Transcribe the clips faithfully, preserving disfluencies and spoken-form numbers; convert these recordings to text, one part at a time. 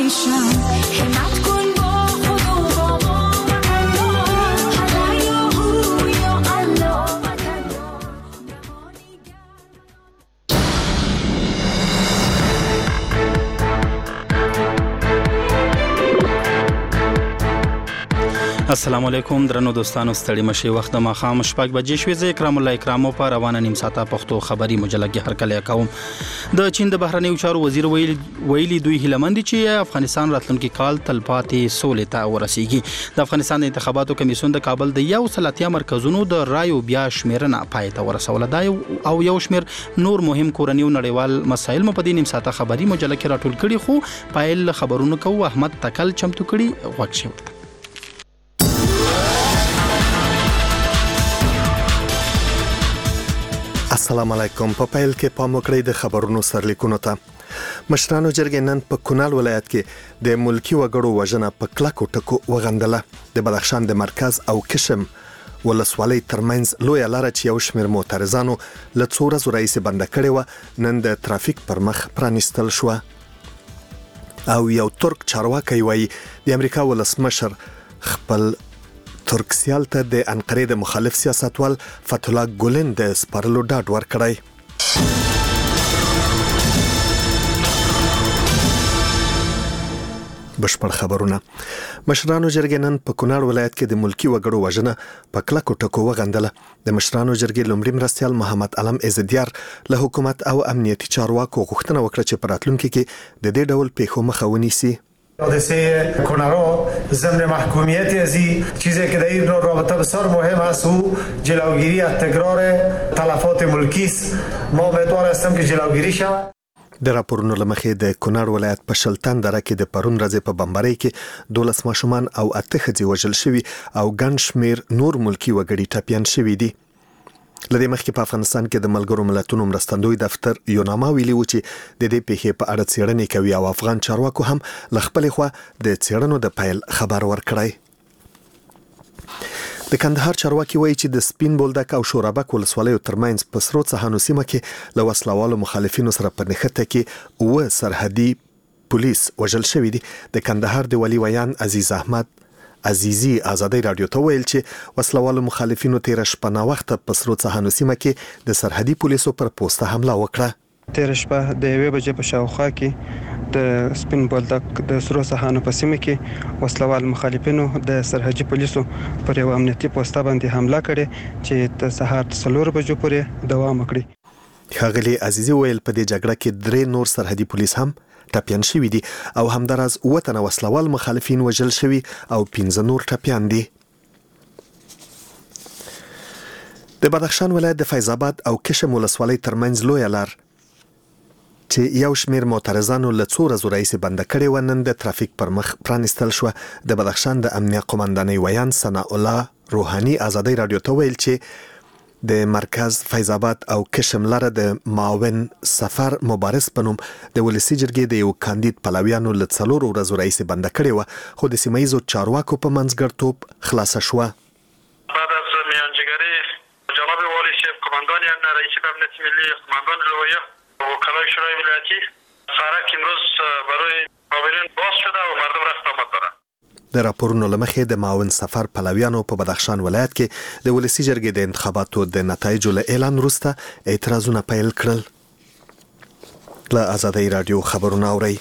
بشم همت کن با خود و بابا هلا یا هو یا الله السلام علیکم درنو دوستانو ستړي مشي وخت ما خام شپږ بجې شوې زه کرام الله کرامو په روانه نیم ساعته پښتو خبري مجله کې هر کله کوم د چین د بهرنیو چارو وزیر ویلي ویلي دوی هیلمند چې افغانستان راتلونکي کال تلپاتې سولې ته ورسیږي د افغانستان د انتخاباتو کمیسیون د کابل د یو سلاتیا مرکزونو د رایو بیا شمیرنه پای ته ورسوله دا او یو شمیر نور مهم کورنیو نړیوال مسایل په دې نیم ساعته خبري مجله کې راټول کړي خو پایل خبرونو کو احمد تکل چمتو کړي وښه السلام علیکم. په پیل کې پام وکړئ د خبرونو سرلیکونو ته. مشرانو جرګې نن په کونړ ولایت کې د ملکی وګړو وژنه په کلکو ټکو وغندله. د بدخشان د مرکز او کشم ولسوالۍ ترمنځ لوی لاره چې یو شمېر معترضانو له څو ورځو راهیسې بنده کړې وه نن د ترافیک پر مخ پرانیستل شوه. او یو ترک چارواکی وایي د امریکا ولسمشر خپل ترکسیال ته د انقرې د مخالف سیاستوال فتح الله ګولن د سپارلو ډاډ ورکړی. بشپړ خبرونه. مشرانو جرګې نن په کونړ ولایت کې د ملکی وګړو وژنه په کلکو ټکو وغندله. د مشرانو جرګې لومړي مرستیال محمد علم عزدیار له حکومت او امنیتي چارواکو غوښتنه وکړه چې په راتلونکي کې د دې ډول پیښو مخه ونیسي. حادثه کنرا ضمن محکومیت ازی چیزی که در این رابطه بسیار مهم است و جلوگیری از تکرار تلفات ملکی است. ما امیدوار هستم که جلوگیری شود. د راپورونو لمخې د کونړ ولایت په شلتن دره کې د پرون ورځې په بمبارۍ کې دولس ماشومان او اته ښځې وژل شوي او ګڼ شمېر نور ملکی وګړي ټپیان شوي دي. لدې مخکې په افغانستان کې د ملګرو ملتونو مرستندوی دفتر یوناما ویلي و چې د دې پیښې په اړه څېړنې کوي او افغان چارواکو هم له خپلې خوا د څېړنو د پیل خبر ورکړی. د کندهار چارواکي وایي چې د سپین بولدک او شورابک ولسوالیو ترمنځ په سرو څهانو سیمه کې له وسلوالو مخالفینو سره په نښته کې اوه سرحدي پولیس وژل شوي دي. د کندهار د ولي ویان عزیز احمد عزیزی آزادی رادیو ته ویل چې وسلوالو مخالفینو تیر شپه نا وخت په سرو څهانو سیمه کې د سرحدي پولیسو پر پوسټه حمله وکړه. تیر شپه د یوې بجې په شاوخوا کې د سپین بولدک د سرو څهانو په سیمه کې وسلوال مخالفینو د سرحدي پولیسو پر یو امنیتي پوسټه باندې حمله کړې چې د سهار څلور بجو پورې دوام وکړي. ښاغلي عزیزی ویل په دې جګړه کې درې نور سرحدي پولیس هم ټپیان شوي دي او همداراز اووه تنه وسلوال مخالفین وژل شوي او پنځه نور ټپیان دي. د بدخشان ولایت د فیض آباد او کشم ولسوالۍ ترمنځ لوی لار چې یو شمېر معترضانو له څو ورځو راهیسې بنده کړې وه نن د ترافیک پر مخ پرانیستل شوه. د بدخشان د امنیه قمندانۍ ویان ثنا الله روحاني آزادی رادیو ته ویل چې د مرکز فیض آباد او کشم لاره د معاون سفر مبارز په نوم د ولسي جرګې د یو کاندید پلویانو له څلورو ورځو راهیسې بنده کړې وه خو د سیمه ییزو چارواکو په منځګړیتوب خلاصه شوه. بعد از میانجیگری جناب والی صاحب قماندان رئیس امنیت ملی قماندان رویه وکلای شورای ولایتی سرک امروز برای مقابلین باز شده و مردم رفت آمد دارند. د راپورونو لمخې د معاون سفر پلویانو په بدخشان ولایت کې د ولسي جرګې د انتخاباتو د نتایجو له اعلان وروسته اعتراضونه پیل کړل. له آزادۍ رادیو خبرونه اورئ.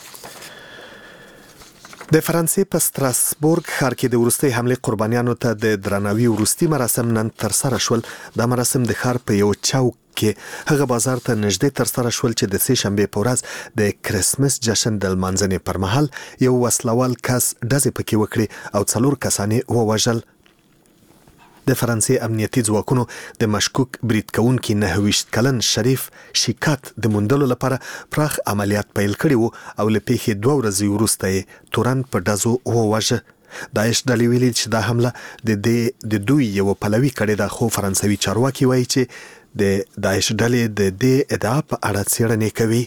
د فرانسې په ستراسبورګ ښار کې د وروستۍ حملې قربانیانو ته د درناوي وروستي مراسم نن ترسره شول. دا مراسم د ښار په یو چوک کې هغه بازار ته نږدې ترسره شول چې د سې شنبې په ورځ د کرسمس جشن د لمانځنې پر مهال یو وسلوال کس ډزې پکې وکړې او څلور کسان یې ووژل. د فرانسې امنیتي ځواکونو د مشکوک برید کوونکي نهه ویشت کلن شریف شیکات د موندلو لپاره پراخ عملیات پیل کړي وو او له پیښې دوه ورځې وروسته یې تورن په ډزو ووژه. داعش ډلې ویلي چې دا حمله د دې د دوی یو پلوي کړې ده خو فرانسوي چارواکي وایي چې د داعش ډلې د دې ادعا په اړه څېړنې کوي.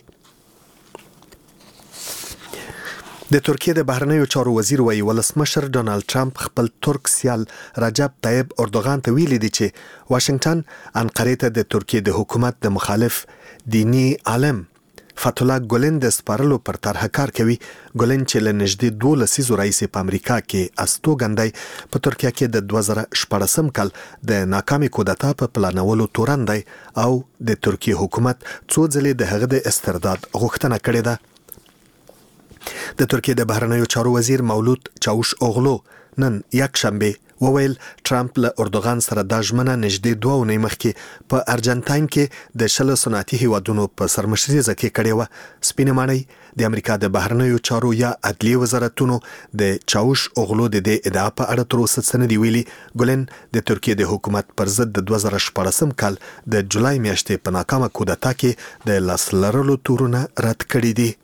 د ترکیې د بهرنیو چارو وزیر وایي ولسمشر ډونالد ټرمپ خپل ترک سیال رجب طیب اردوغان ته ویلي دي چې واشنگټن انقرې ته د ترکیې د حکومت د مخالف دینی عالم فتولا ګولن د سپارلو پر طرح کار کوي. ګولن چې له نږدې دوه لسیزو راهیسې په امریکا کې استوګندی په ترکیه کې د دوه زره شپاړسم کال د ناکامې کودتا په پلانولو تورن دی او د ترکیه حکومت څو ځلې د هغه د استرداد غوښتنه کړې ده. د ترکیه د بهرنیو چارو وزیر مولود چاوش اوغلو نن یک شنبه وویل ټرمپ له اردوغان سره دا ژمنه نږدې دوه اونۍ مخکې په ارجنټاین کې د شلو صنعتي هیوادونو په سرمشریزه کې کړې وه. سپینه ماڼۍ د امریکا د بهرنیو چارو یا عدلیې وزارتونو د چاوش اوغلو د دې ادعا په اړه تر اوسه څه نه دي ویلي. ګولن د ترکیه د حکومت پر ضد د دوه زره شپاړسم کال د جولای میاشتې په ناکامه کودتا کې د لاس لرلو تورونه رد کړي دي.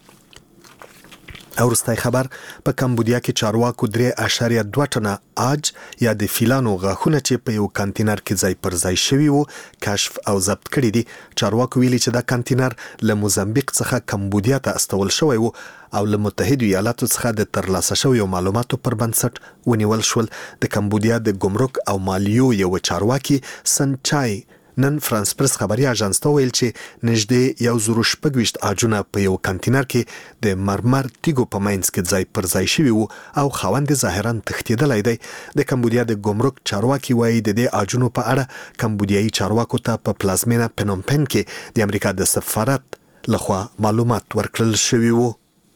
او وروستی خبر په کمبودیا کې چارواکو درې اعشاریه دوه ټنه آج یا د فیلانو غاښونه چې په یو کانتینر کې ځای پر ځای شوي وو کشف او ضبط کړي دي. چارواکو ویلي چې دا کانتینر له موزمبیق څخه کمبودیا ته استول شوی وو او له متحدو ایالاتو څخه د ترلاسه شویو معلوماتو پر بنسټ ونیول شول. د کمبودیا د ګمرک او مالیو یو چارواکي سنچای نن فرانس پرس خبري اژانس ته ویل چې نږدې یو زرو شپږویشت آجونه په یو کانتینر کې د مرمر تیګو په ماینس کې ځای پر ځای شوي وو او خاوند ظاهرا تښتېدلی دی. د کمبودیا د ګمرک چارواکي وایي د دې آجونو په اړه کمبودیایي چارواکو ته په پلازمینه پنومپن کې د امریکا د سفارت لخوا معلومات ورکړل شوي وو.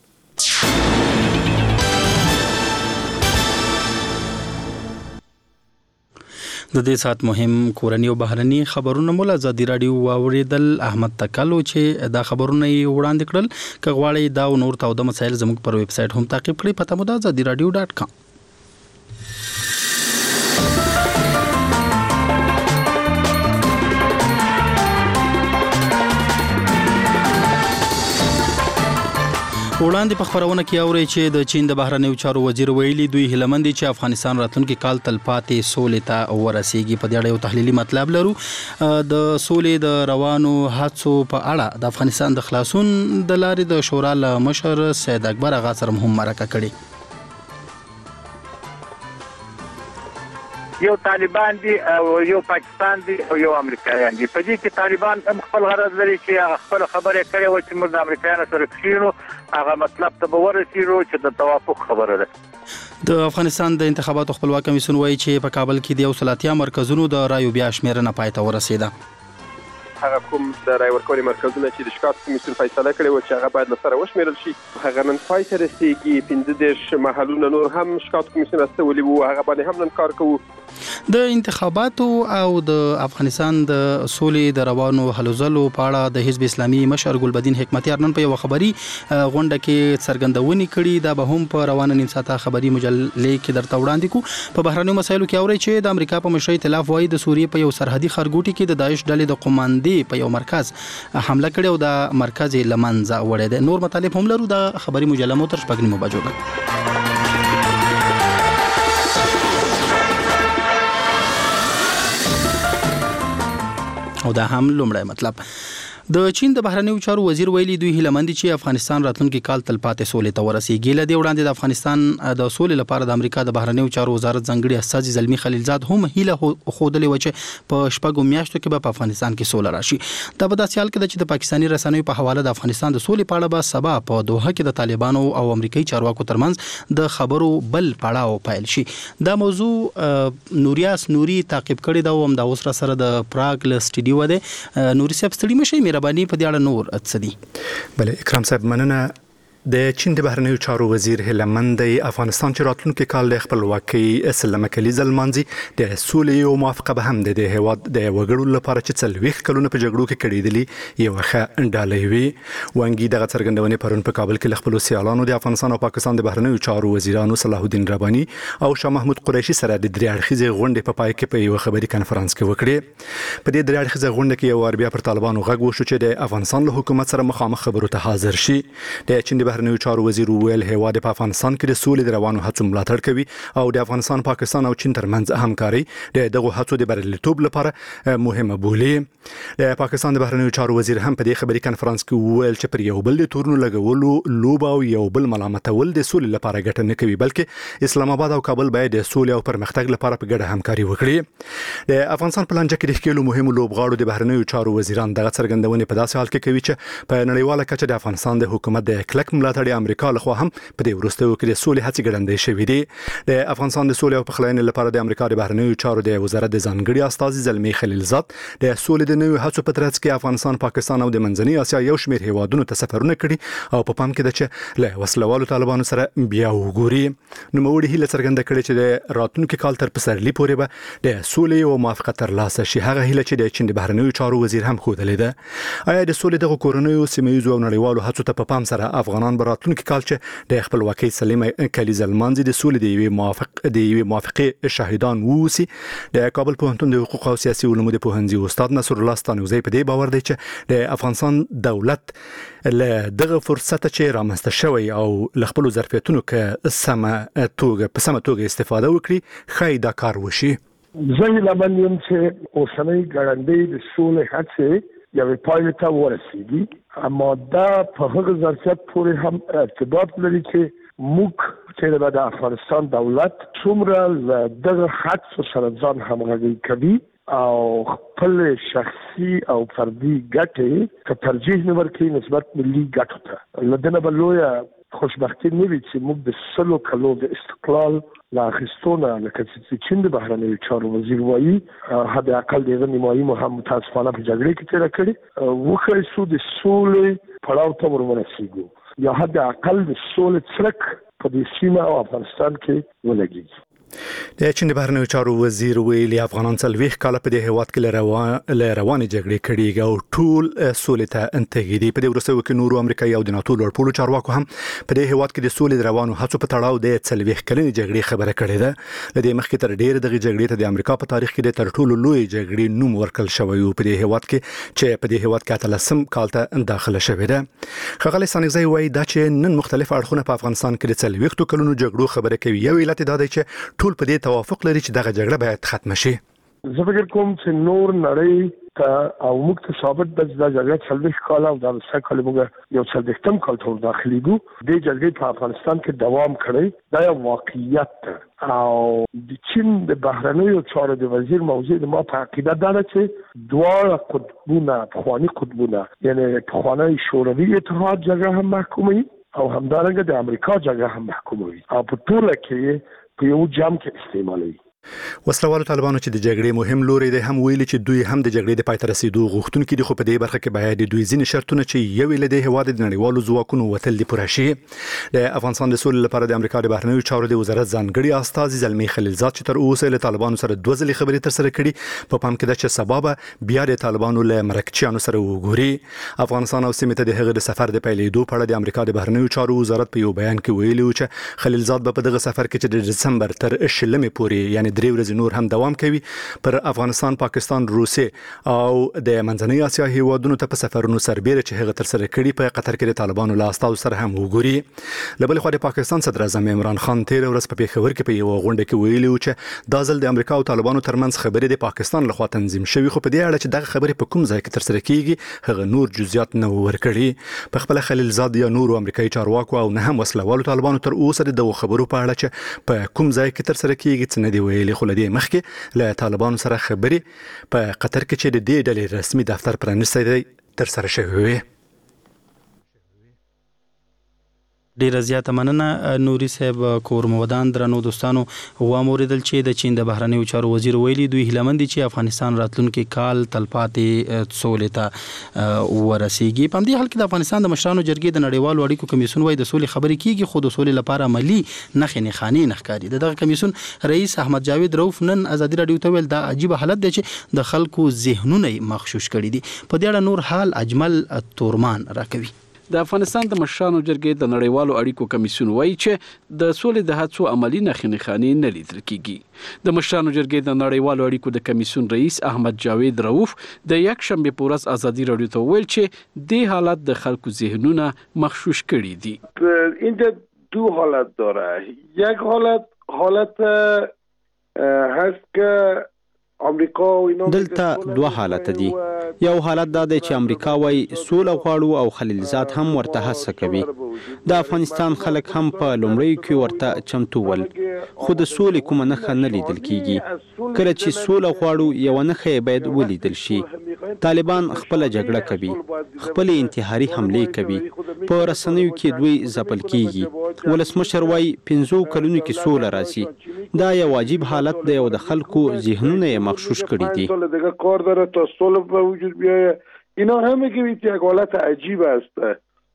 د دې سات مهم کورنی او بهرني خبرونه مول ازادي رادیو واوریدل. احمد تکلو چې دا خبرونه یې وړاندې کړل. که غواړئ دا او نور تاوده مسایل زموږ پر ویب سټ هم تعقیب کړئ. پته مو ده ازادي رادیو ډاټ کام. وړاندې په خبرونه کې اوري چې د چین د بهرنیو چارو وزیر ویلي دوی هیلمند دي چې افغانستان راتلونکي کال تلپاتې سولې ته ورسیږي. په دې اړه یو تحلیلي مطلب لرو. د سولې د روانو هڅو په اړه د افغانستان د خلاصون د لارې د شورا له مشر سید اکبر اغا سره هم مرکه کړې. یو طالبان دي او یو پاکستان دي او یو امریکایان دي. په دې کې طالبان هم خپل غرض لري چې خپل خبره کوي او چې موږ د امریکایانو سره کښینو هغه مطلب ته به ورسېږو چې د توافق خبره ده. د افغانستان د انتخاباتو خپلواک کمیسیون وایي چې په کابل کې د یو سل اتیا مرکزونو د رایو بیا شمیرنه پای ته ورسېده. هغه کوم د رای ورکونې مرکزونه چې د شکایت کمیسیون فیصله کړې و چې هغه باید له سره وشمیرل شي هغه نن پای ته رسېږي. پنځه دېرش محلونه نور هم شکایت کمیسیون استولي وو هغه باندې هم نن کار کوو. د انتخاباتو او د افغانستان د سولې د روانو هلو ځلو په اړه د حزب اسلامي مشر ګلبدین حکمتیار نن په یو خبري غونډه کې څرګندونې کړي. دا به هم په روانه نیم ساعته خبري مجلې کې درته وړاندې کو. په بهرنیو مسایلو کې اوري چې د امریکا په مشرۍ ائتلاف وایي د سوریې په یو سرحدي خرګوټي کې د داعش ډلې د قوماندې په یو مرکز حمله کړې او د مرکز لمنځه وړې ده. نور مطالب هم لرو. د خبري مجله مو تر شپږ نیمو بجو او دا هم لومړی مطلب. د چین د بهرنیو چارو وزیر ویلي دوی هیلمند دي چې افغانستان راتلونکي کال تلپاتې سولې ته ورسیږي. له دې وړاندې د افغانستان د سولې لپاره د امریکا د بهرنیو چارو وزارت ځنګړي استازي زلمی خلیلزاد هم هیله خوده و چې په شپږو میاشتو کې به په افغانستان کې سوله راشي. دا په داسې حال کې ده چې د پاکستاني رسنیو په حواله د افغانستان د سولې په اړه به سبا په دوحه کې د طالبانو او امریکایي چارواکو ترمنځ د خبرو بل پړاو پیل شي. دا موضوع نوریاس نوري تعقیب کړی دا هم د اوس را سره د پراګ ل سټډیو ده. نوري صاحب ستړي مشي مهرباني په دې اړه نور اتصدي. بله اکرام صاحب مننه. د چین د بهرنیو چارو وزیر هیلمند دی افغانستان چې راتلونکي کال د خپلواکۍ سلمه کلیزه لمانځي د سولې او موافقه به هم د دې هیواد د وګړو لپاره چې څلوېښت کلونه په جګړو کې کړېدلي یو ښه ډالۍ وي. وانګي دغه څرګندونې پرون په کابل کې له خپلو سیالانو د افغانستان او پاکستان د بهرنیو چارو وزیرانو صلاح الدین رباني او شاه محمود قریشي سره د درې اړخیزې غونډې په پای کې په یو خبري کنفرانس کې وکړې. په دې درې اړخیزه غونډه کې یو ور بیا پر طالبانو غږ وشو چې د افغانستان له حکومت سره مخامخ خبرو ته حاضر شي. د چین د بهرنیو چارو وزیر ویل هیواد په افغانستان کې د سولې د روانو هڅو ملاتړ کوي او د افغانستان، پاکستان او چین ترمنځ همکاري د دغه هڅو د بریالیتوب لپاره مهمه بولي. د پاکستان د بهرنیو چارو وزیر هم په دې خبري کانفرنس کې ویل چې پر یو بل د تورنو لګولو، لوبه او یو بل ملامتول د سولې لپاره ګټه نه کوي، بلکې اسلام آباد او کابل باید د سولې او پرمختګ لپاره په ګډه همکاري وکړي. د افغانستان په لانجه کې د ښکېلو مهمو لوبغاړو د بهرنیو چارو وزیران دغه څرګندونې په داسې حال کې کوي چې په نړیواله کچه د افغانستان د حکومت د کلک ملاتړ امریکا لخوا هم په دې وروستیو کې د سولې هڅې ګړندۍ شوې دي. د افغانستان د سولې او پخلاینې لپاره د امریکا د بهرنیو چارو د وزارت د ځانګړي استازي زلمی خلیلزاد د سولې د نویو هڅو په ترڅ کې افغانستان، پاکستان او د منځنۍ اسیا یو شمېر هیوادونو ته سفرونه کړي او په پام کې ده چې له وسلوالو طالبانو سره بیا وګوري. نو موږ هیله څرګنده کړې چې د راتلونکي کال تر پسرلي پورې به د سولې او موافقت ترلاسه شي. هغه هیله چې د چین د بهرنیو چارو وزیر هم ښودلې ده. آیا د سولې دغه کورنیو، سیمه‌ییزو او نړیوالو هڅو ته په پام سره افغانان به راتلونکي کال چې د خپلواکۍ سلیمه کلیزه لمانځي د سولې د یوې موافق د یوې موافقې شاهدان ووسي؟ د کابل پوهنتون د حقوق او سیاسي علومو د پوهنځي استاد نصر الله ستانوزی په دې باور دی چې د افغانستان دولت له دغه فرصت چې رامنځته شوی او له خپلو ظرفیتونو کې سمه توګه په سمه توګه استفاده وکړي، ښایي دا کار وشي. زه هیله یم چې اوسنۍ ګړندۍ د سولې هڅې یوې پایلې ته ورسیږي، اما دا په هغه ظرفیت پورې هم ارتباط لري چې موږ چې د افغانستان دولت څومره له دغه هڅو سره ځان همغږي کوي او خپل شخصي او فردي ګټې ته ترجیح نه ورکوي نسبت ملي ګټو ته. له دې نه به لویه خوشبختي نه وي چې موږ د سلو کلو د استقلال له اخیستونه، لکه چې چین د بهرنیو چارو وزیر وایي، حد اقل د هغه نیمایي مو هم متاسفانه په جګړې کې تېره کړې، وښیي سو د سولې پړاو ته ور ورسېږو یا حد اقل د سولې څرک په دې سیمه او افغانستان کې ولګېږي. د چین د بهرنیو چارو وزیر ویلي افغانان څلوېښت کاله په دې هېواد کې له روانې جګړې کړي او ټول سولې ته انتګي دي. په دې وروستیو کې نورو امریکایي او د ناتو لوړپوړو چارواکو هم په دې هېواد کې د سولې د روانو هڅو په تړاو د څلوېښت کلنې جګړې خبره کړې ده. له دې مخکې تر ډېره دغې جګړې ته د امریکا په تاریخ کې د تر ټولو لویې جګړې نوم ورکړل شوی و په دې هېواد کې چې په دې هېواد کې اتلسم کال ته داخله شوې ده. ښاغلی ستانکزی وایي دا چې نن مختلف اړخونه په افغانستان کې د څلوېښتو کلونو جګړو خبره کوي، یو علت دا دی چې ټول په دې توافق لري چې دغه جګړه باید ختم شي. زه فکر کوم چې نور نړۍ ته او موږ ته ثابت ده چې دا جګړه څلوېښت کاله او دا سل کاله موږ یو څلوېښتم کال ته ورداخلېږو. دې جګړې په افغانستان کې دوام کړی دا یو واقعیت ده او د چین د بهرنیو چارو د وزیر موضوع د ما په عقیده دا ده چې دواړه قطبونه، پخواني قطبونه، یعنی پخوانی شوروي اتحاد جګړه هم محکوموي او همدارنګه د امریکا جګړه هم محکوموي او په ټوله کې په یو جام کې استعمالوي. وسلوالو طالبانو چې د جګړې مهم لوري دی هم ویلي چې دوی هم د جګړې د پای ته رسیدو غوښتونکي دي، خو په دې برخه کې باید د دوی ځینې شرطونه چې یو له دې هېواد د نړیوالو ځواکونو وتل دي پوره شي. د افغانستان د سولې لپاره د امریکا د بهرنیو چارو د وزارت ځانګړي استازي زلمی خلیلزاد چې تر اوسه له طالبانو سره دوه ځلې خبرې ترسره کړي، په پام کې ده چې سبا به بیا د طالبانو له مرکچیانو سره وګوري. افغانستان او سیمې ته د هغه د سفر د پیلېدو په اړه د امریکا د بهرنیو چارو وزارت په یو بیان کې ویلي و چې خلیلزاد به په دغه سفر کې چې د دسمبر تر شلمې پورې یعنی درې ورځې نور هم دوام کوي پر افغانستان، پاکستان، روسیې او د منځنۍ اسیا هیوادونو ته په سفرونو سربېره چې هغه تر سره کړي په قطر کې د طالبانو له استازو سره هم وګوري. له بلې خوا د پاکستان صدر اعظم عمران خان تېره ورځ په پېښور کې په یوه غونډه کې ویلي و چې دا ځل د امریکا او طالبانو ترمنځ خبرې د پاکستان لخوا تنظیم شوي، خو په دې اړه چې دغه خبرې په کوم ځای کې تر سره کیږي هغه نور جزئیات نه ورکړي. په خپل خلیلزاد یا نورو امریکایي چارواکو او نه هم وسلوالو طالبانو تر اوسه د دغو خبرو په اړه چې په کوم ځای کې تر سره کیږي څه نه دي ویلي، خو له دې مخکې له طالبانو سره خبرې په قطر کې چې د دې ډلې رسمي دفتر پرانیستی دی تر سره شوې وي. ډیره زیاته مننه نوري صاحب. کور مودان درنو دوستانو واموریدل چې د چین د بهرنیو چارو وزیر ویلي دوی هیله مند دي چې افغانستان راتلونکي کال تلپاتې سولې ته ورسیږي. په همدې حال کې د افغانستان د مشرانو جرګې د نړیوالو اړیکو کمیسیون وايي د سولې خبرې کیږي خو د سولې لپاره عملی نښې نښانې نه ښکاري. دغه کمیسیون رئیس احمد جاوید روف نن ازادي راډیو ته ویل دا عجیب حالت دی چې د خلکو ذهنونه مغشوش کړي دي. په دې اړه نور حال اجمل تورمان راکوي. د افغانستان د مشرانو جرګې د نړیوالو اړیکو کمیسیون وایي چې د سولې د هڅو عملی نښې نښانې نه لیدل کیږي. د مشرانو جرګې د نړیوالو اړیکو د کمیسیون رئیس احمد جاوید رؤوف د یک شنبه په ورځ ازادي رادیو ته ویل چې د حالت د خلکو ذهنونه مغشوش کړي دي. اینجا دو حالت داره. یک حالت حالت هست که دلته دوه حالت دي. یو حالت دا دی چې امریکا وایي سوله غواړو او خلیلزاد هم ورته هڅه کوي. د افغانستان خلک هم په لومړیو کې ورته چمتو ول، خو د سولې کومه نښه نه لیدل کیږي. کله چې سوله غواړو یوه نښه یې باید ولیدل شي. طالبان خپله جګړه کوي، خپلې انتحاري حملې کوي، په رسنیو کې دوی ځپل کیږي. ولسمشر وایي پنځو کلونو کې سوله راځي. دا یو عجیب حالت دی او د خلکو ذهنونه یې مخشوش کړي دي. سال دیگه کار داره تا صلح به وجود بیایه. اینا همه که یک حالت عجیب است.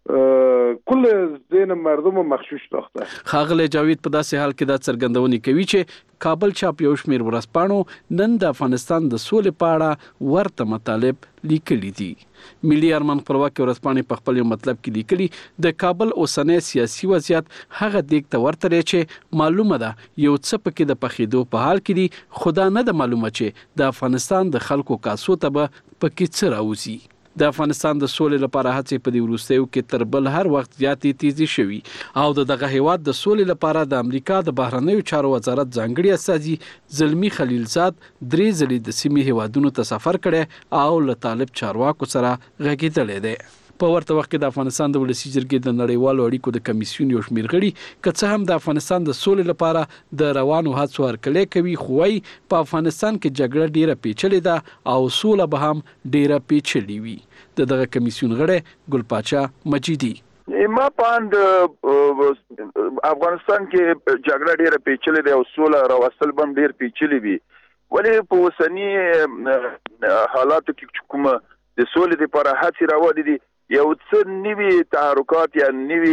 کل ذهن مردم مخشوش ساخته. ښاغلی جاوید په داسې حال کې دا څرګندونې کوي چې کابل چاپ یو شمېر ورځپاڼو نن د افغانستان د سولې په اړه ورته مطالب لیکلي دي. ملي ارمان خپلواکي ورځپاڼې په خپل مطلب کې لیکلي د کابل اوسنی سیاسي وضعیت هغه دیګ ته ورته دی چې معلومه ده یو څه پکې د پخېدو په حال کې دي، خو دا نه ده معلومه چې د افغانستان د خلکو کاسو ته به پکې څه راوځي. د افغانستان د سولې لپاره هڅې په دې وروستیو کې تر بل هر وخت زیاتې تیزی شوي او د دغه هیواد د سولې لپاره د امریکا د بهرنیو چارو وزارت ځانګړي استازي زلمی خلیلزاد درې ځلې د سیمې هیوادونو ته سفر کړی او له طالب چارواکو سره غږېدلی دی. په ورته وخت کې د افغانستان د ولسی جرګې د نړیوالو اړیکو د کمیسیون یو شمېر غړي که څه هم د افغانستان د سولې لپاره د روانو هڅو هرکلی کوي، خو وايي په افغانستان کې جګړه ډیره پیچلې ده او سوله به هم ډیره پیچلې وي. د دغه کمیسیون غړی ګل پاچا مجیدي ما پاند افغانستان کې جګړه ډیره پیچلې ده او سوله راوستل هم ډیر پیچلې وي، ولی په اوسني حالاتو کې کومه د سولې لپاره هڅې راوړي دي یو څه نوي تحرکات یا نوي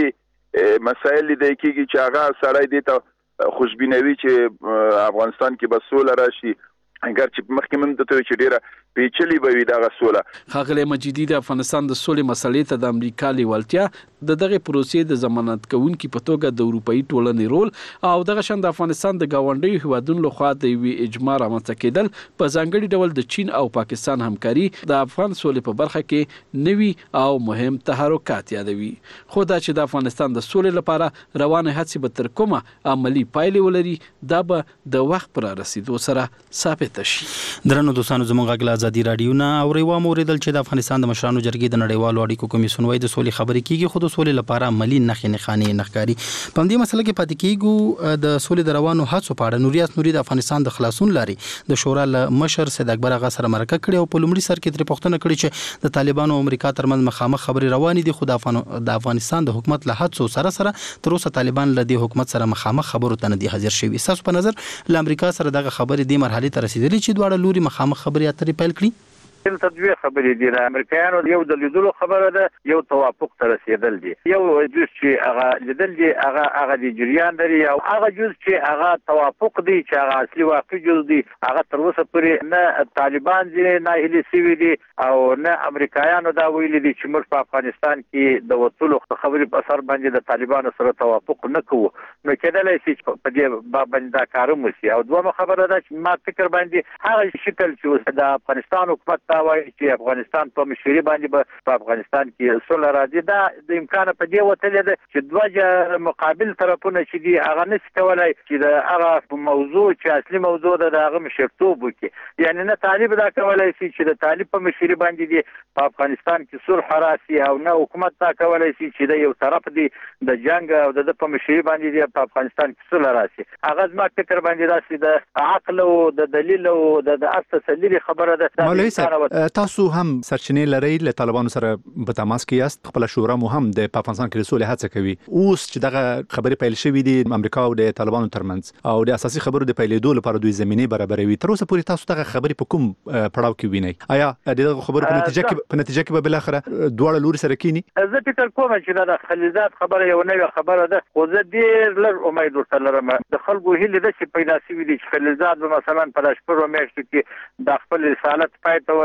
مسایل لیدل کېږي چې هغه سړی دې ته خوشبینوي چې افغانستان کې به سوله راشي، اگر چې مخکې من ته چې ډیره پیچلې به وي دغه سوله. ښاغلی مجیدي د افغانستان د سولې مسلې ته د امریکا لیوالتیا د دغه پروسې د ضمانت کوونکي په توګه د اروپایي ټولنې رول او دغه شان د افغانستان د ګاونډیو هیوادونو لخوا د یوې اجماع رامنځته کېدل په ځانګړي ډول د چین او پاکستان همکاري د افغان سولې په برخه کې نوي او مهم تحرکات یادوي. خو دا چې د افغانستان د سولې لپاره روانه هڅې به تر کومه عملی پایلې ولري دا به د وخت پر رسیدو سره ثابت شي. درنو دوستانو زموږ غږ له ازادي رادیو نه اورېوا مو اورېدل چې د افغانستان د مشرانو جرګې د نړیوالو اړیکو کمیسیون وايي د سولې خبرې کیږي، خو د سولې لپاره عملی نښې نښانې نه ښکاري. په همدې مسله کې پاتې کیږو د سولې د روانو هڅو په اړه نوریاس نوري د افغانستان د خلاصون لارې د شورا له مشر سید اکبر اغا سره مرکه کړې او په لومړي سر کې ترې پوښتنه کړې چې د طالبانو او امریکا ترمنځ مخامخ خبرې روانې دي، خو د افغان د افغانستان د حکومت له هڅو سره سره تر اوسه طالبان له دې حکومت سره مخامخ خبرو ته نه دي حاضر شوي. تاسو په نظر له امریکا سره دغه خبرې دې مرحلې ته رسیدلې چې دواړه لوري مخامخ خبرې اترې پیل کړي؟ دلته دوه خبرې دي. د امریکایانو یو د لیدلو خبره ده، یو توافق ته رسیدل دي. یو جز چې هغه لیدل دي هغه هغه د جریان لري او هغه جز چې هغه توافق دی چې هغه اصلي واقعي جز دی هغه تر اوسه پورې نه طالبان دي نه هلي سوي دي او نه امریکایانو دا ویلي دي چې موږ په افغانستان کې د وټولو خبرې په اثر باندې د طالبانو سره توافق نه کوو. نو کېدلای شي په دې باندې دا کارونه وشي. او دویمه خبره ده چې ما فکر باندې هغه شکل چې د افغانستان حکومت وايي چې افغانستان په مشورې باندې به په افغانستان کې سوله راځي، دا د امکان په دې وتلې ده چې دوه مقابل طرفونه چې دي هغه نشي کولای چې د هغه موضوع چې اصلي موضوع ده د هغه مشرتوب وکړي. یعنی نه طالب دا کولای شي چې د طالب په مشورې باندې دي په افغانستان کې صلح راشي او نه حکومت دا کولای شي چې د یو طرف دی د جنگ او د په مشورې باندې دی په افغانستان کې صلح راشي. هغه زما فکر باندې داسې د عقل او د دلیل او د اساس خبره ده. مولوي صاحب تاسو هم سرچینې لرئ له طالبانو سره په تماس کې یاست، خپل شورا مو هم د افغانستان کې رسول هڅه کوي. اوس چې دغه خبرې پیل شوې دي امریکا او د طالبانو ترمنځ او د اساسي خبرو د پیلېدو لپاره دوی زمینه برابروي، تر اوسه پورې تاسو دغه خبرې په کوم پړاو کې وینئ؟ آیا دغه خبرو په نتیجه کې په نتیجه کې به بل اخره دواړه لوري سره کینی؟ زه فکر کوم چې دا خلیزات خبره یو نوې خبره ده، خو زه ډېر لږ امید ورته لرم. د خلکو هیله ده چې پیدا شوي دي چې خلیزات به مثلا په شپږو میاشتو کې د خپل رسالت پای ته ورسوي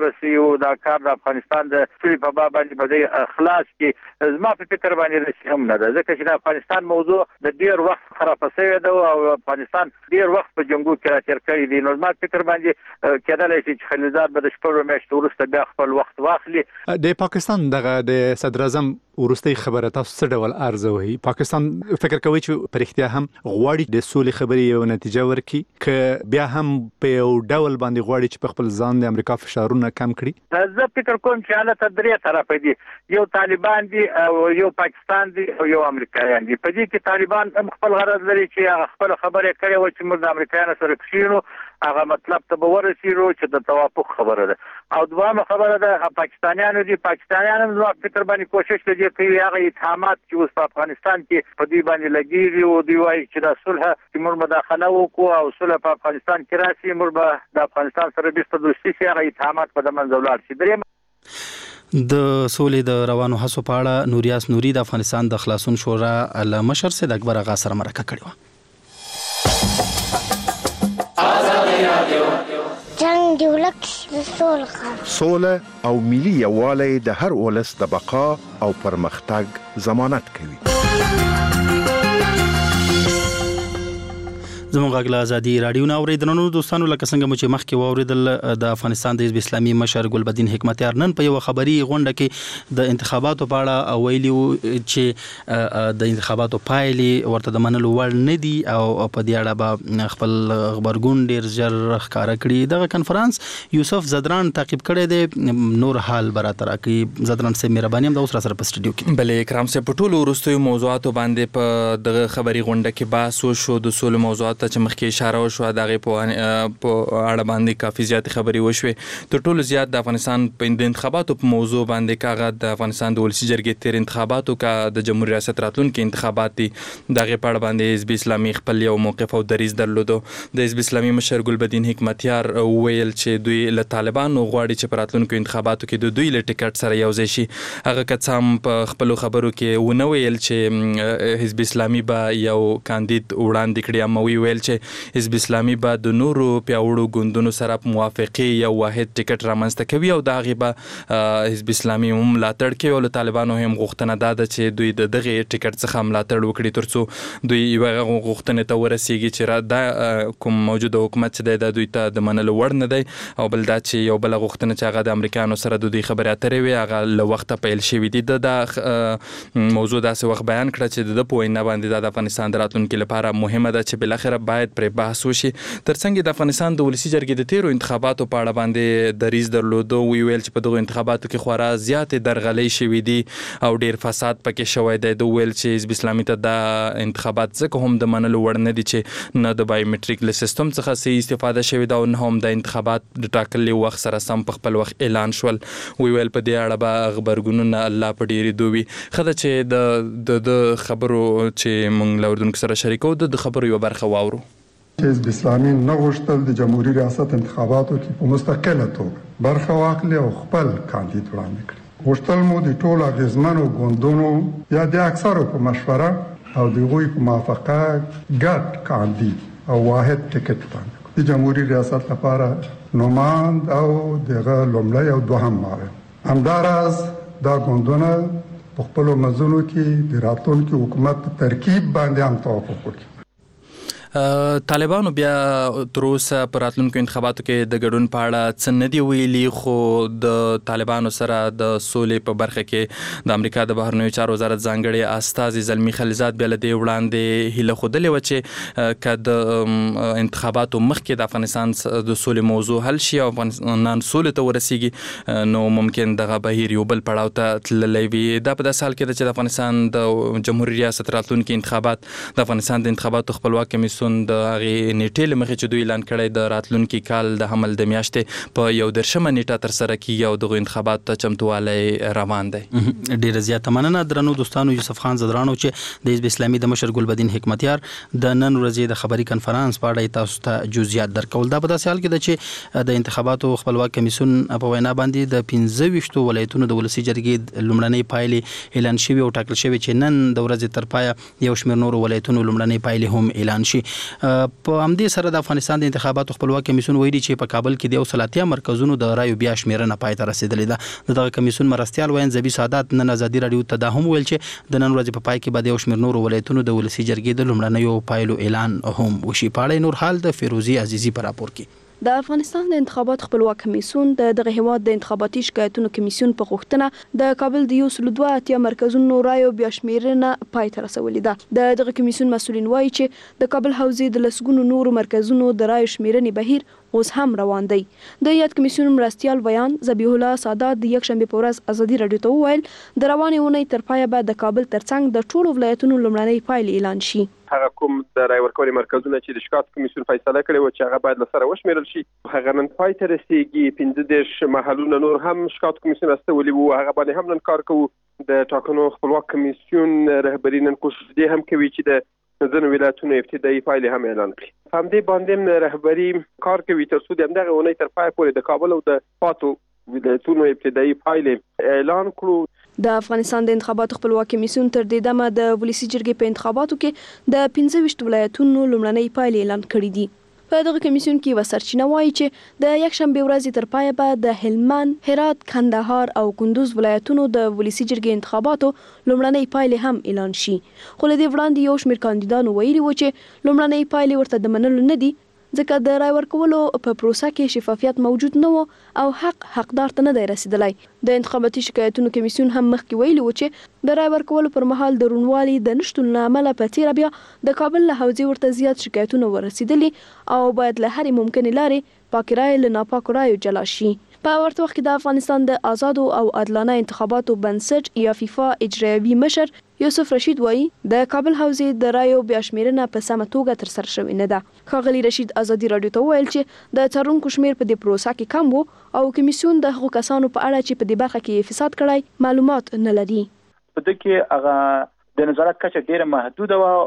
ورسي او دا کار د افغانستان د سولې په باب باندې په اخلاص کې زما په فکر باندې رسي هم نه ده، ځکه چې د افغانستان موضوع د ډیر وخت خراب شوی ده او افغانستان ډیر وخت په جنگو کې راځي کړی دی. نو زما فکر باندې کېدای شي چې خلیلزاد به د شپږ میاشتو وروسته بیا خپل وخت واخلي. د پاکستان دغه د صدر اعظم ورستي خبره تاسو څه ډول ارزوي؟ پاکستان فکر کوي چې په اړتیا هم غواړي د سولې خبرې یو نتیجه ورکړي ک بیا هم په یو ډول باندې غواړي چې په خپل ځان د امریکا فشارونه کم کړي؟ زه فکر کوم چې حالت درې طرفه دي، یو طالبان دي او یو پاکستان دي او یو امریکایان دي. په دې کې طالبان هم خپل غرض لري چې خپل خبره کوي او چې موږ د امریکایانو سره کښینو هغه مطلب ته به ورسېږو چې د توافق خبره ده. او دوامه خبره ده پاکستانیانو دي، پاکستانیان هم زما فکر باندې کوشش کوي چې هغه اتهامات چې اوس په افغانستان کې په دوی باندې لګېږي او دوی وایي چې د صلح چې موږ مداخله وکړو او صلح په افغانستان کې راشي، موږ به د افغانستان سره بیرته دوستي شي، هغه اتهامات په د منځه ولاړ شي. درېیم د سولې د روانو هڅو په اړه نوریاس نوري د افغانستان د خلاصون شورا له مشر سید اکبر آغا سره مرکه کړې وه. جنگ دی ولک د سولې سوله او ملي یووالی د هر ولس د بقا او پرمختګ ضمانت کوي. زموږ غږ له ازادي رادیو نه اورېدونکو دوستانو، لکه څنګه چې مخکې واوریدل د افغانستان د حزب اسلامي مشر ګلبدین حکمتیار نن په یو خبري غونډه کې د انتخاباتو په اړه ویلي چې د انتخاباتو پایلې ورته د منلو وړ نه دي او په دې اړه به خپل خبرګون ډیر ژر ښکارا کړي. دغه کنفرانس یوسف زدران تعقیب کړی دی، نور حال براته راکړي. زدران سه مهرباني هم د اوس را سره په سټډیو کې. بلې کرام سه په ټولو وروستیو موضوعاتو باندې په دغه خبري غونډه کې بحث وشو. د سولې موضوعات ته چې مخکې اشاره وشوه دغه په اړه باندې کافي زیات خبرې وشوې. تر ټولو زیات د افغانستان په انتخاباتو په موضوع باندې کاغه د افغانستان د ولسی جرګې تیر انتخاباتو کا د جمهوریت ریاست راتلونکي انتخابات دي. دغه په اړه باندې حزب اسلامي خپل یو موقف او دریځ درلودو. د حزب اسلامي مشر ګلبدین حکمتیار ویل چې دوی له طالبانو غواړي چې په راتلونکو انتخاباتو کې د دوی له ټیکټ سره یوځای شي. هغه کڅام په خپل خبرو کې ونه ویل چې حزب اسلامي به یو کاندید وړاندې کړي، اما وی ویل چې حزب اسلامي به د نورو پیاوړو ګوندونو سره په موافقه یو واحد ټیکټ رامنځته کوي او دا غي به حزب اسلامي هم ملاتړ کوي او طالبانو هم غوښتنه ده چې دوی د دغه ټیکټ څخه ملاتړ وکړي ترڅو دوی یو غوښتنه ته ورسیږي چې را د کوم موجوده حکومت چې د دوی ته د منلو وړ نه دی او بل دا چې یو بل غوښتنه چې هغه د امریکایانو سره د دوی خبرې اترې وي هغه له وخته پیل شوې دي. د موضوع داسې وخت بیان کړ چې د په وینا باندې د افغانستان د راتلونکي لپاره مهمه ده چې بل اخر باید پر بحث وشي. ترڅنګ د افغانستان د ولسی جرګې د تیرو انتخاباتو په اړه باندې دریځ درلودو. وی ویل چې په دغه انتخاباتو کې خورا زیاتې درغلۍ شوې دي او ډیر فساد پکې شوی دی. د ویل چې حزب اسلامي ته د انتخابات ځکه هم د منلو وړ نه دي چې نه د بایومټریک له سیستم څخه سي استفاده شوې ده او نه هم د انتخابات د ټاکلي وخت سره سم په خپل وخت اعلان شول. وی ویل په دې اړه به خبرګونونه الله په ډیری دوی خدای چې د د خبرو چې موږ لاوردونکو سره شریکو د خبرو یو برخه واورو. حزب اسلامي نه غوښتل د جمهوریت ریاست انتخاباتو کې په مستقله توګه برخه واخلي او خپل کاندید وړاندې کړي. غوښتل مو د ټولو اغیزمنو ګوندونو یا د اکثرو په مشوره او د هغوی په موافقه ګډ کاندید او واحد ټیکټ وړاندې کړي. د جمهوریت ریاست لپاره نوماند او دغه لومړی او دوهم معاون. همداراز دا ګوندونه په خپلو منځونو کې د راتلونکي حکومت په ترکیب باندې هم توافق وکړي. طالبانو بیا تر اوسه په راتلونکو انتخاباتو کې د ګډون په اړه څه نه دي ویلي، خو د طالبانو سره د سولې په برخه کې د امریکا د بهرنیو چارو وزارت ځانګړي استازي زلمی خلیلزاد بیا له دې وړاندې هیله ښودلې وه چې که د انتخاباتو مخکې د افغانستان د سولې موضوع حل شي او افغانستان سولې ته ورسیږي نو ممکن دغه بهیر یو بل پړاو ته تللی وي. دا په داسې حال کې ده چې د افغانستان د جمهوریت ریاست راتلونکي انتخابات د افغانستان د انتخاباتو خپلواک کمیسیون د هغې نیټې له مخې چې دوی اعلان کړی د راتلونکي کال د حمل د میاشتې په یو دېرشمه نیټه ترسره کېږي او دغو انتخاباتو ته چمتووالی روان دی. ډېره زیاته مننه درنو دوستانو. یوسف خان زدرانو چې د حزب اسلامي د مشر ګلبدین حکمتیار د نن ورځې د خبري کنفرانس په اړه تاسو ته جزئیات درکول. دا په داسې حال کې ده چې د انتخاباتو خپلواک کمیسیون په وینا باندې د پنځه ویشتو ولایتونو د ولسي جرګې لومړنۍ پایلې اعلان شوي او ټاکل شوي چې نن د ورځې تر پایه یو شمېر نورو ولایتونو لومړنۍ پایلې هم اعلان شي. په همدې سره د افغانستان د انتخاباتو خپلواک کمیسیون ویلي چې په کابل کې د اوسلاتیا مرکزونو د رایو بیا شمیرنه پای ته رسیدلې ده. دغه کمیسیون مرستيال وین زبی سعادت نن ازادي رادیو ته دا هم ویل چې د نن ورځې په پای کې به د شمیر نور ولایتونو د ولسی جرګې د لومړنیو پایلو اعلان هم وشي. پاړې نور حال د فیروزی عزیزی پر راپور کې. د افغانستان د انتخابات خپلواک کمیسیون د دغه هیواد د انتخاباتي شکایتونو کمیسیون په غوښتنه د کابل د یو سل دوه اتیا مرکزونو رایو بیا شمیرنه پای ته رسولې ده. د دغه کمیسیون مسؤلین وایي چې د کابل حوزې د لسګونو نورو مرکزونو د رایو شمیرنې بهیر اوس هم روان دی. د یاد کمیسیون مرستيال ویان ذبیح الله سادات د یک شنبه په ورځ ازادي رادیو ته وویل د روانې اونۍ تر پایه به د کابل ترڅنګ د ټولو ولایتونو لومړنۍ پایلې اعلان شي. هغه کوم د رای ورکولو مرکزونه چې د شکایت کمیسیون فیصله کړې و چې هغه باید لسره وشمیرل شي هغه نن پای ته رسیدي. پنځه دېرش محلونه نور هم شکایت کمیسیون استولي وو هغه باندې هم نن کار کوو. د ټاکنو خپلواک کمیسیون رهبری نن کوشش دی هم کوي چې د ځینو ولایتونو ابتدایي پایلې هم اعلان کړي. هم دې باندې رهبری کار کوي تر څو د همدغه اونۍ تر پای پورې د کابل او د پاتو ولایتونو ابتدایي پایلې اعلان کړو. د افغانستان د انتخاباتو خپلواک کمیسیون تر دې دمه د ولسی جرګې په انتخاباتو کې د پنځه ویشت ولایتونو لومړنۍ پایلې اعلان کړې دي. په دغه کمیسیون کې وسرچینه وایي چې د یک شنبه ورځې تر پایه به د هلمند، هرات، کندهار او کندوز ولایتونو د ولسی جرګې انتخاباتو لومړنۍ پایلې هم اعلان شي. خو له دې وړاندې یو شمېر کاندیدانو ویلي و چې لومړنۍ پایلې ورته د منلو نه دي ځکه د رای ورکولو په پروسه کې شفافیت موجود نه و او حق حقدار ته نه دی رسیدلی. د انتخاباتي شکایتونو کمیسیون هم مخکې ویلي و چې د رای ورکولو پر مهال د روڼوالي د نشتون له امله په تیره بیا د کابل له حوزې ورته زیات شکایتونه ورسیدلي او باید له هرې ممکنې لارې پاکې رایې له ناپاکو رایو جلا شي. په ورته وخت کې د افغانستان د آزادو او عادلانه انتخاباتو بنسټ یا فیفا اجرایوي مشر یوسف رشید وایي د کابل حوزې د رایو بیا شمیرنه په سمه توګه ترسره شوې نه ده. ښاغلي رشید ازادي رادیو ته وویل چې د څارونکو شمیر په دې پروسه کې کم وو او کمیسیون د هغو کسانو په اړه چې په دې برخه کې فساد کړی معلومات نه لري. په دې کې هغه د نظارت کچه ډیره محدوده و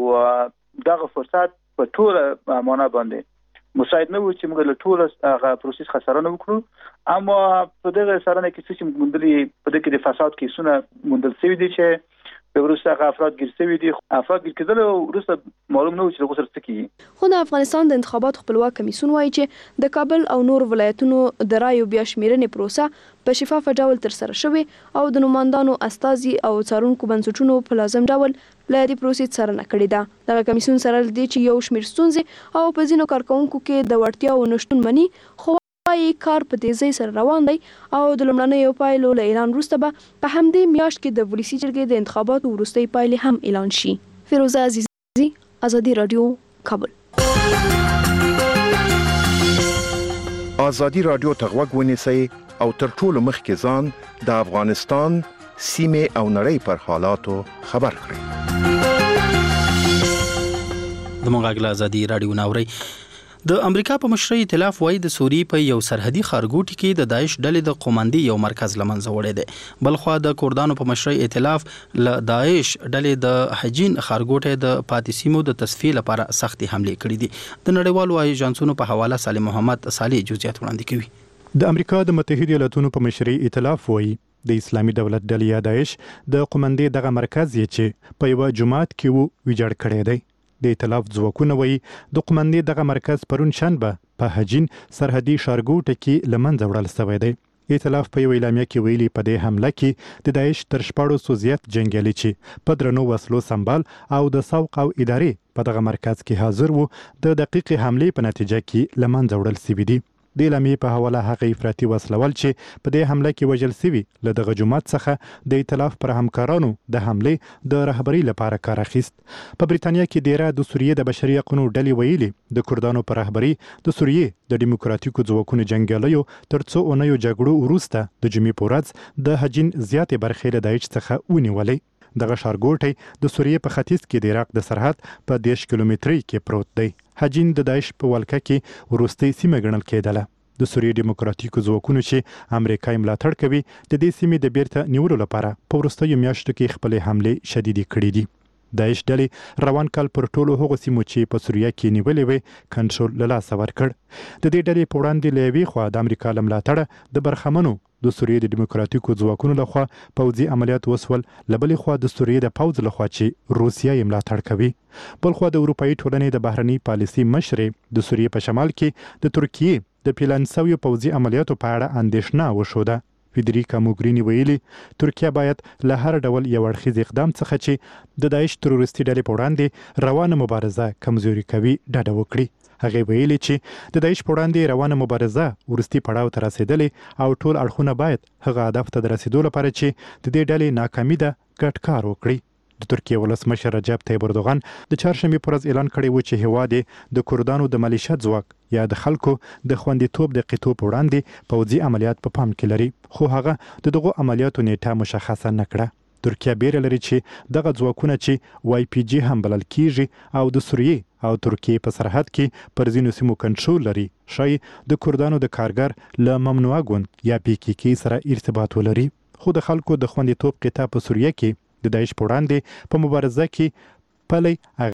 او دغه فرصت په ټول معنا باندې مساعد نه و چې موږ له ټول هغه پروسس خسرانه وکړو. اما په دغه سرانه کې چې موږ مندلې په دې کې د فساد کیسونه مندل شوی دي چې د وروسته هغه افراد ګیر شوی دي افراد ګیر کېدل او وروسته معلوم نه و چې غوسر څه کیږي. خو د افغانستان د انتخاباتو خپلواک کمیسیون وایي چې د کابل او نور ولایتونو د رایو بیا شمیرنې پروسه په شفاف ډول ترسره شوې او د نوماندانو استازي او څارونکو بنسټونو په لازم ډول له دې پروسې څارنه کړې ده. دغه کمیسیون سره لدې چې یو شمېر ستونزې او په ځینو کارکوونکو کې د وړتیاو نشتون مني خو وايي کار په تیزۍ سره روان دی او د لومړنیو پایلو له اعلان وروسته به په همدې میاشت کې د ولسی جرګې د انتخاباتو وروستۍ پایلې هم اعلان شي. فیروزه عزیزی، ازادي رادیو، کابل. ازادي رادیو ته غوږ ونیسئ او تر ټولو مخکې ځان د افغانستان سیمې او نړۍ پر حالاتو خبر کړئ. د مونږ غلا ازادي رادیو ناوري. د امریکا په مشرۍ ائتلاف وایي د سوریې په یو سرحدي ښارګوټي کې د داعش ډلې د قوماندې یو مرکز لمنځه وړی دی. بلخوا د کردانو په مشرۍ ائتلاف له داعش ډلې د حجین ښارګوټي د پاتې سیمو د تصفیې لپاره سختي حملې کړې دي. د نړیوالو ایجنسونو په حواله سالم محمد صالح جزئیات وړاندې کوي. د امریکا د متحده ایالاتونو په مشرۍ ائتلاف وایي د اسلامي دولت ډلې یا داعش د قوماندې دغه مرکز یې چې په یو جماعت کې وو ویجاړ کړی دی. د ائتلاف ځواکونه وایي د قوماندې دغه مرکز پرون شنبه په حجین سرحدي ښارګوټي کې له منځه وړل شوی دی. ائتلاف په یو اعلامیه کې ویلي په دې حمله کې د داعش تر شپاړسو سو زیات جنګیالي چې په درنو وسلو سمبال او د سوق او ادارې په دغه مرکز کې حاضر وو د دقیقې حملې په نتیجه کې له منځه وړل شوي دي. د اعلامیې په حواله هغه افراطي وسلوال چې په دې حمله کې وژل شوي له دغه جماعت څخه د ائتلاف پر همکارانو د حملې د رهبرۍ لپاره کار اخیست. په بریتانیا کې ډیره د سوریې د بشري حقوقو ډلې ویلي د کردانو پر رهبرۍ د سوریې د دیموکراتیکو ځواکونو جنګیالیو تر څو اونیو جګړو وروسته د جمعې په ورځ د حجین زیاتې برخې له داعش څخه ونیولې. دغه ښارګوټی د سوریې په ختیځ کې د عراق د سرحد په دېرش کیلومترۍ کې پروت دی. حجین د داعش په ولکه کې وروستۍ سیمه ګڼل کېدله. د سوریې دیموکراتیکو ځواکونو چې امریکا یې ملاتړ کوي د دې سیمې د بیرته نیولو لپاره په وروستیو میاشتو کې خپلې حملې شدیدې کړې دي. داعش ډلې روان کال پر ټولو هغو سیمو چې په سوریه کې نیولې وې کنټرول له لاسه ورکړ. د دې ډلې په وړاندې له یوې خوا د امریکا له ملاتړه د برخمنو د سوریې د دیموکراتیکو ځواکونو لخوا پوځي عملیات وسول، لبلې خوا د سوریې د پوځ لخوا چې روسیه یې ملاتړ کوي. بل خوا د اروپایي ټولنې د بهرني پالیسي مشرې د سوریې په شمال کې د ترکیې د پلان شویو پوځي عملیاتو په اړه اندېښنه وښوده. فیدریکا موګرینی ویلي ترکیه باید له هر ډول یو اړخیز اقدام څخه چې د داعش تروریستي ډلې په وړاندې روانه مبارزه کمزوري کوي ډډه وکړي. هغې ویلي چې د داعش په وړاندې روانه مبارزه وروستي پړاو ته رسېدلې او ټول اړخونه باید هغه هدف ته د رسېدو لپاره چې د دې ډلې ناکامي ده ګډ کار وکړي. د ترکیې ولسمشر رجب طیب اردوغان د چهارشنبې پر ورځ اعلان کړی و چې هیواد یې د کردانو د ملیشت ځواک یا د خلکو د خوندیتوب د قطو په وړاندې پوځي عملیات په پام کې لري، خو هغه د دغو عملیاتو نیټه مشخصه نه کړه. ترکیه بیره لري چې دغه ځواکونه چې وای پی جی هم بلل کیږي او د سوریې او ترکیې په سرحد کې پر ځینو سیمو کنټرول لري، شاید د کردانو د کارګر له ممنوعه ګوند یا پی کی کی سره ارتباط ولري. خو د خلکو د خوندیتوب قطه په سوریه کې د داعش په وړاندې په مبارزه کې پلی